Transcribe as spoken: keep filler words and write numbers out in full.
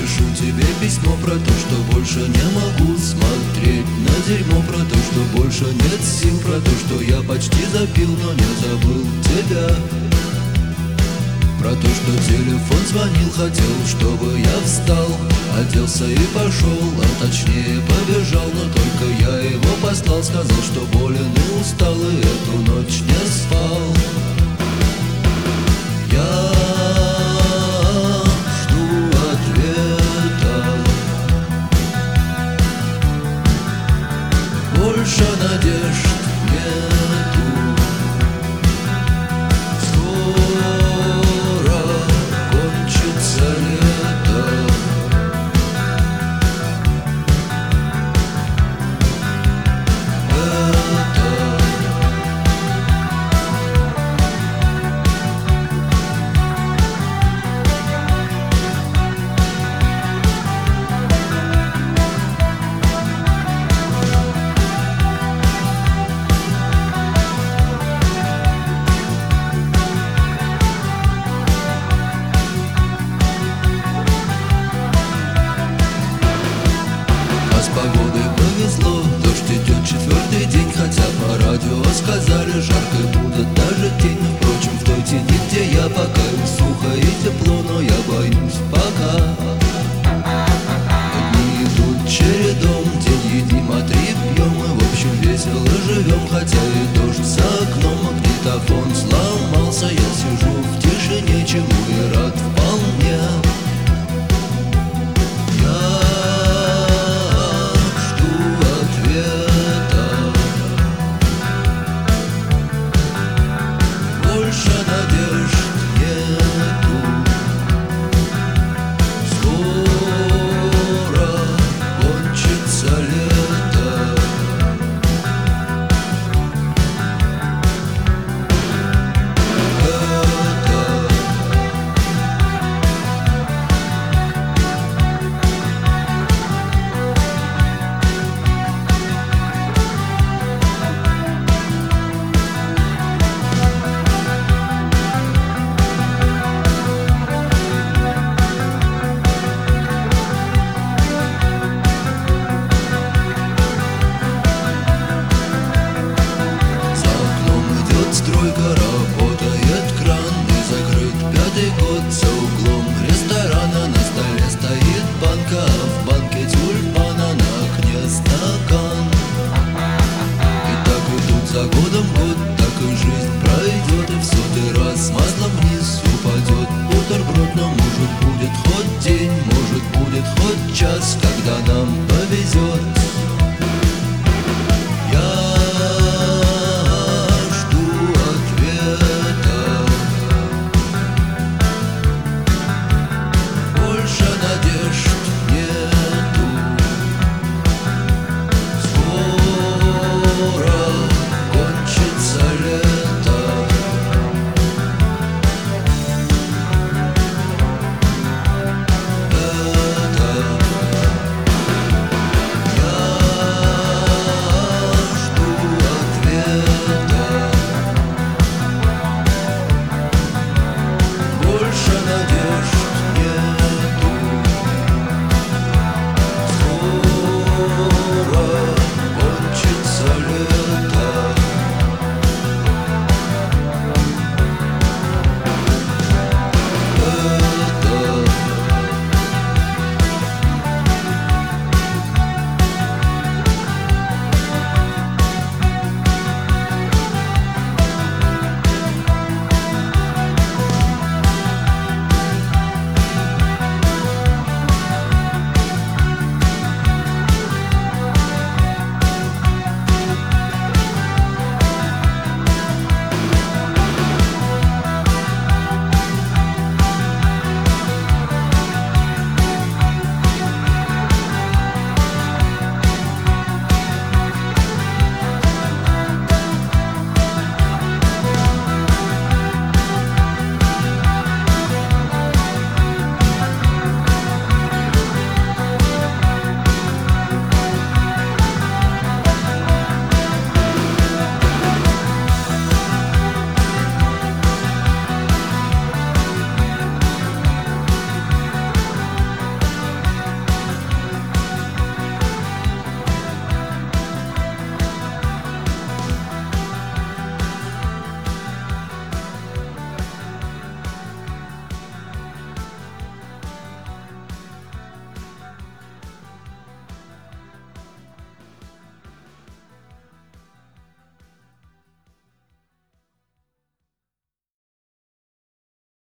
Пишу тебе письмо про то, что больше не могу смотреть на дерьмо, про то, что больше нет сил, про то, что я почти запил, но не забыл тебя. Про то, что телефон звонил, хотел, чтобы я встал, оделся и пошел, а точнее побежал. Но только я его послал, сказал, что болен и устал, и эту ночь не спал. Я жду ответа, больше надежд нету. Скоро кончится лето. С погодой повезло, дождь идет четвертый день, хотя по радио сказали, жарко будет даже тень. Но, впрочем, в той тени, где я, пока сухо и тепло, но я боюсь пока. Дни идут чередом, день едим, а три пьем, и в общем весело живем, хотя и дождь за окном, магнитофон сломался. Я сижу в тишине, чему и рад вполне. Больше надежд нету. Скоро кончится лето. Стройка, работает кран, и закрыт пятый год. За углом ресторана на столе стоит банка, а в банке тюльпана, на окне стакан. И так идут за годом год, так и жизнь пройдет, и в сотый раз маслом вниз упадет бутерброд. Но может будет хоть день, может будет хоть час, когда нам